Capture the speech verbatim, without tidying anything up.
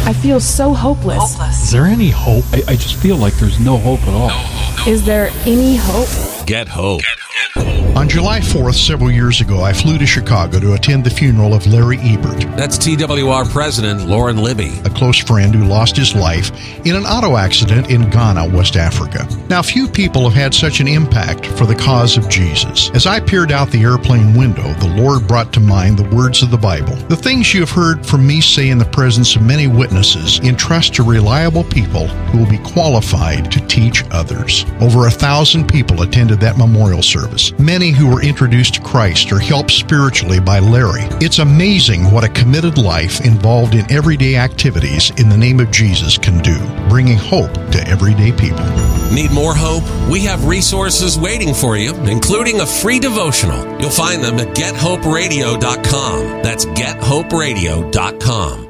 I feel so hopeless. Hopeless. Is there any hope? I, I just feel like there's no hope at all. No, no. Is there any hope? Get hope. Get hope. On July fourth, several years ago, I flew to Chicago to attend the funeral of Larry Ebert. That's T W R President Lauren Libby, a close friend who lost his life in an auto accident in Ghana, West Africa. Now, few people have had such an impact for the cause of Jesus. As I peered out the airplane window, the Lord brought to mind the words of the Bible. The things you have heard from me say in the presence of many witnesses, entrust to reliable people who will be qualified to teach others. Over a thousand people attended that memorial service, many who were introduced to Christ or helped spiritually by Larry. It's amazing what a committed life involved in everyday activities in the name of Jesus can do, bringing hope to everyday people. Need more hope? We have resources waiting for you, including a free devotional. You'll find them at get hope radio dot com. That's get hope radio dot com.